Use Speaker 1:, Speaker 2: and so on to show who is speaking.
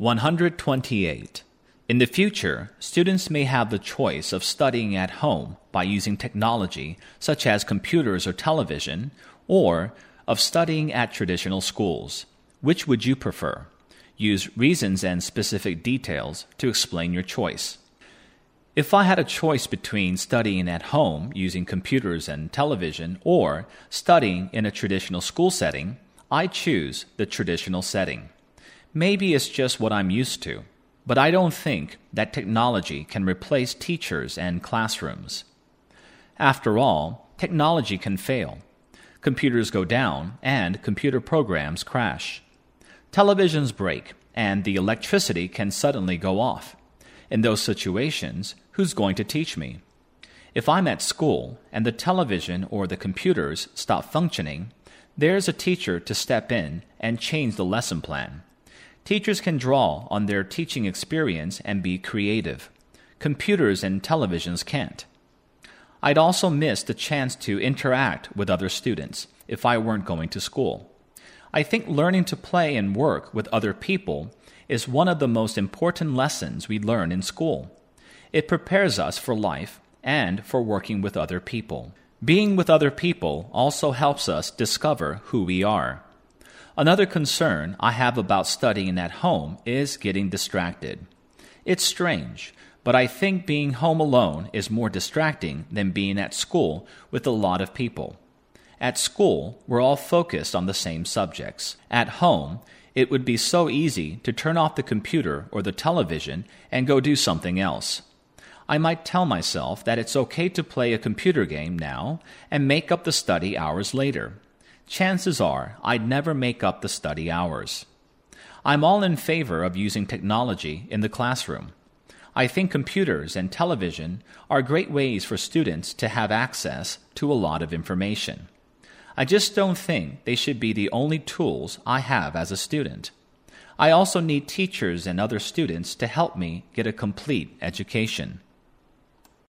Speaker 1: 128. In the future, students may have the choice of studying at home by using technology such as computers or television, or of studying at traditional schools. Which would you prefer? Use reasons and specific details to explain your choice. If I had a choice between studying at home using computers and television or studying in a traditional school setting, I'd choose the traditional setting. Maybe it's just what I'm used to, but I don't think that technology can replace teachers and classrooms. After all, technology can fail. Computers go down and computer programs crash. Televisions break and the electricity can suddenly go off. In those situations, who's going to teach me? If I'm at school and the television or the computers stop functioning, there's a teacher to step in and change the lesson plan. Teachers can draw on their teaching experience and be creative. Computers and televisions can't. I'd also miss the chance to interact with other students if I weren't going to school. I think learning to play and work with other people is one of the most important lessons we learn in school. It prepares us for life and for working with other people. Being with other people also helps us discover who we are. Another concern I have about studying at home is getting distracted. It's strange, but I think being home alone is more distracting than being at school with a lot of people. At school, we're all focused on the same subjects. At home, it would be so easy to turn off the computer or the television and go do something else. I might tell myself that it's okay to play a computer game now and make up the study hours later. Chances are I'd never make up the study hours. I'm all in favor of using technology in the classroom. I think computers and television are great ways for students to have access to a lot of information. I just don't think they should be the only tools I have as a student. I also need teachers and other students to help me get a complete education.